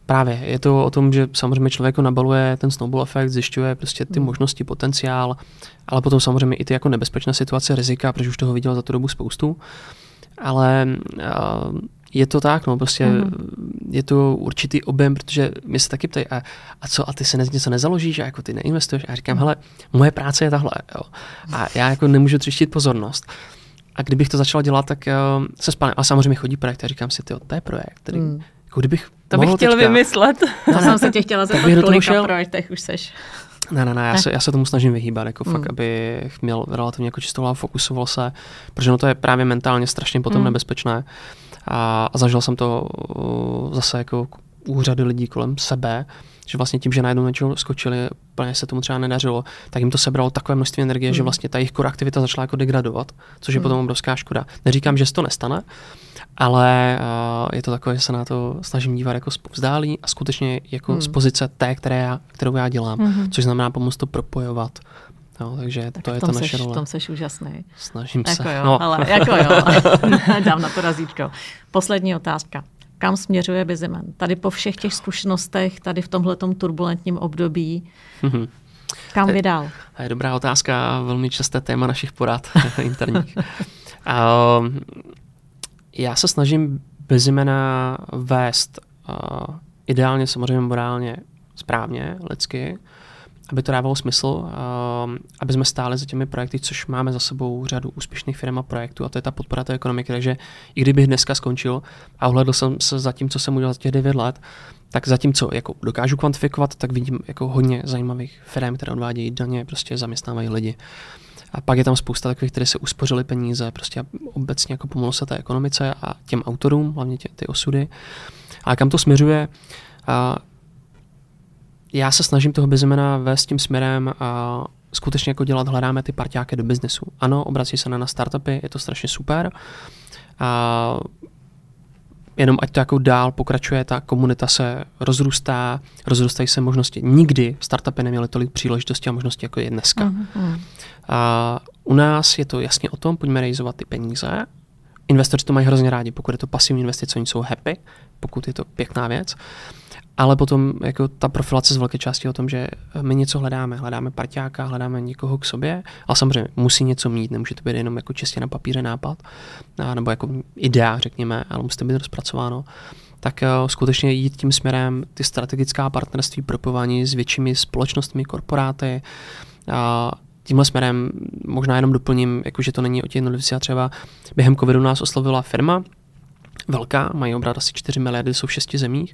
právě je to o tom, že samozřejmě člověk nabaluje ten snowball efekt, zjišťuje prostě ty hmm. možnosti, potenciál, ale potom samozřejmě i ty jako nebezpečné situace, rizika, protože už toho viděl za tu dobu spoustu. Ale uh, je to tak, no, prostě mm. je to určitý objem, protože mě se taky ptají, a, a co, a ty se ne, něco nezaložíš, a jako ty neinvestuješ? A já říkám, hele, moje práce je tahle, jo. A já jako nemůžu třištit pozornost. A kdybych to začal dělat, tak uh, se spálím. A samozřejmě chodí projekt a říkám si, tyjo, to je projekt, který, mm. jako kdybych To bych chtěl teďka vymyslet. To no, jsem se tě chtěla zeptat, kolika projektech už seš. Ne, ne, ne, já se, já se tomu snažím vyhýbat, jako mm. fakt, abych měl relativně jako čistou hlavu, fokusoval se, protože no to je právě mentálně strašně potom mm. nebezpečné. A, a zažil jsem to uh, zase jako u řady lidí kolem sebe, že vlastně tím, že najednou něčeho skočili, úplně se tomu třeba nedařilo, tak jim to sebralo takové množství energie, mm. že vlastně ta jejich core aktivita začala jako degradovat, což je mm. potom obrovská škoda. Neříkám, že se to nestane, ale uh, je to takové, že se na to snažím dívat jako zpovzdálí a skutečně jako mm. z pozice té, které já, kterou já dělám, mm. což znamená pomoct to propojovat. No, takže tak to je to naše seš, role. V tom seš úžasný. Snažím jako se. Jo, no. ale jako jo, dám na to razítko. Poslední otázka. Kam směřuje Bizimen? Tady po všech těch zkušenostech, tady v tomhletom turbulentním období, mm-hmm. kam vydál? To je dobrá otázka, velmi časté téma našich porad interních. uh, já se snažím Bizimena vést uh, ideálně, samozřejmě morálně správně, lidsky, aby to dávalo smysl, uh, aby jsme stáli za těmi projekty, což máme za sebou řadu úspěšných firm a projektů, a to je ta podpora té ekonomiky, takže i kdybych dneska skončil a ohledl jsem se za tím, co jsem udělal za těch devět let, tak za tím, co jako dokážu kvantifikovat, tak vidím jako hodně zajímavých firm, které odvádějí daně, prostě zaměstnávají lidi. A pak je tam spousta takových, které se uspořili peníze, prostě obecně jako pomohlo se té ekonomice a těm autorům, hlavně tě, ty osudy. Ale kam to směřuje? Uh, Já se snažím toho Bizimena vést tím směrem a skutečně jako dělat, hledáme ty parťáky do biznesu. Ano, obrací se na, na startupy, je to strašně super. A jenom ať to jako dál pokračuje, ta komunita se rozrůstá, rozrůstají se možnosti. Nikdy startupy neměly tolik příležitostí a možností, jako je dneska. Uh-huh. A u nás je to jasně o tom, pojďme rejzovat ty peníze. Investoři to mají hrozně rádi, pokud je to pasivní investice, oni jsou happy, pokud je to pěkná věc. Ale potom jako ta profilace z velké části o tom, že my něco hledáme, hledáme parťáka, hledáme někoho k sobě, ale samozřejmě musí něco mít, nemůže to být jenom jako čistě na papíře nápad, nebo jako idea, řekněme, ale musí to být rozpracováno. Tak uh, skutečně jít tím směrem, ty strategická partnerství, propojování s většími společnostmi, korporáty, uh, tímhle směrem možná jenom doplním, jakože to není o těch jednotlivcích, a třeba během covidu nás oslovila firma, velká, mají obrat asi čtyři miliardy, jsou v šesti zemích,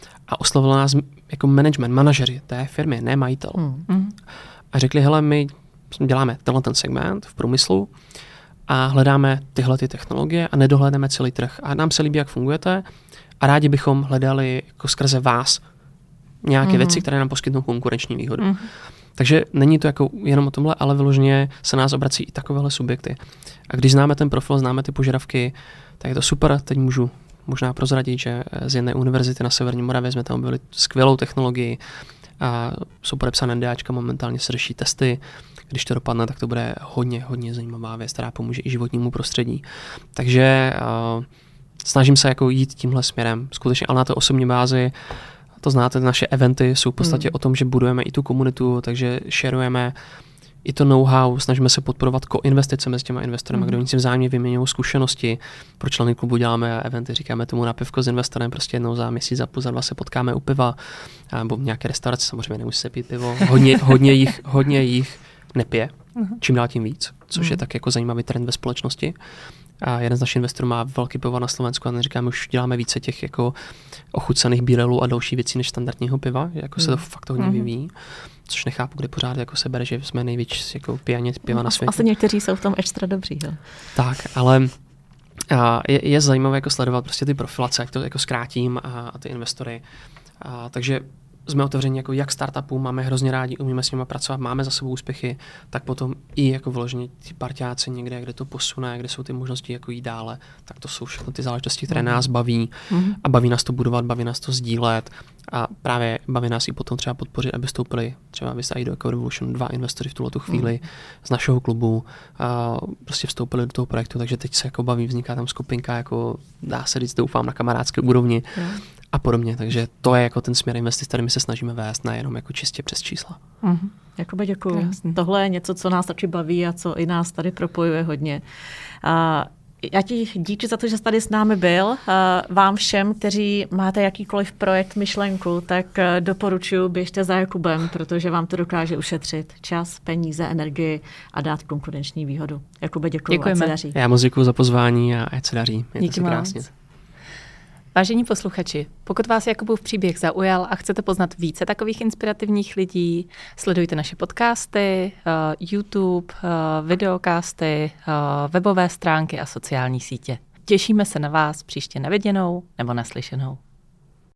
a oslovil nás jako management, manažeři té firmy, ne majitel. Mm. A řekli, hele, my děláme tenhle ten segment v průmyslu a hledáme tyhle ty technologie a nedohledeme celý trh. A nám se líbí, jak fungujete, a rádi bychom hledali jako skrze vás nějaké mm. věci, které nám poskytnou konkurenční výhodu. Mm. Takže není to jako jenom o tomhle, ale vyloženě se nás obrací i takovéhle subjekty. A když známe ten profil, známe ty požadavky, tak je to super. Teď můžu možná prozradit, že z jedné univerzity na Severní Moravě jsme tam objevili skvělou technologii a jsou podepsané NDAčka, momentálně se řeší testy. Když to dopadne, tak to bude hodně, hodně zajímavá věc, která pomůže i životnímu prostředí. Takže uh, snažím se jako jít tímhle směrem, skutečně, ale na té osobní bázi. To znáte, naše eventy jsou v podstatě hmm. o tom, že budujeme i tu komunitu, takže šerujeme i to know-how, snažíme se podporovat ko-investice mezi těma investory, mm. kde oni si vzájemně vyměňují zkušenosti. Pro členy klubu děláme eventy, říkáme tomu na pivko s investorem, prostě jednou za měsíc, za půl, za dva se potkáme u piva, nebo v nějaké restauraci, samozřejmě nemusí se pít pivo. Hodně, hodně, jich, hodně jich nepije, čím dál tím víc, což mm. je tak jako zajímavý trend ve společnosti. A jeden z našich investorů má velký pivo na Slovensku a neříkáme, už děláme více těch jako ochucených bírelů a další věcí než standardního piva, jako mm. se to fakt hodně mm. vyvíjí. Což nechápu, kde pořád jako se bere, že jsme největší jako pijaně piva na světě. Asi někteří jsou v tom extra dobří. Jo? Tak, ale a je, je zajímavé jako sledovat prostě ty profilace, jak to jako zkrátím, a, a ty investory. A, takže jsme otevření jako jak startupů, máme hrozně rádi, umíme s nimi pracovat, máme za sebou úspěchy, tak potom i jako vyloženě ty parťáci někde, kde to posune, kde jsou ty možnosti jako jít dále, tak to jsou všechno ty záležitosti, které nás baví mm-hmm. a baví nás to budovat, baví nás to sdílet a právě baví nás i potom třeba podpořit, aby vstoupili třeba vy jste i do Eco Revolution, dva investory v tuhletu chvíli mm. z našeho klubu a prostě vstoupili do toho projektu, takže teď se jako baví, vzniká tam skupinka, jako dá se říct, doufám, na kamarádské úrovni. Mm. a podobně. Takže to je jako ten směr investic, který my se snažíme vést, nejenom jako čistě přes čísla. Mm-hmm. Jakoby děkuju. Krásný. Tohle je něco, co nás taky baví a co i nás tady propojuje hodně. A já ti díky za to, že jsi tady s námi byl. Vám všem, kteří máte jakýkoliv projekt, myšlenku, tak doporučuji, běžte za Jakubem, protože vám to dokáže ušetřit čas, peníze, energii a dát konkurenční výhodu. Jakube, děkuji. Ať se daří. Já moc děkuji za pozvání a ať se daří. Mějte se krásně. Vážení posluchači, pokud vás Jakubův příběh zaujal a chcete poznat více takových inspirativních lidí, sledujte naše podcasty, YouTube, videokasty, webové stránky a sociální sítě. Těšíme se na vás příště na viděnou nebo naslyšenou.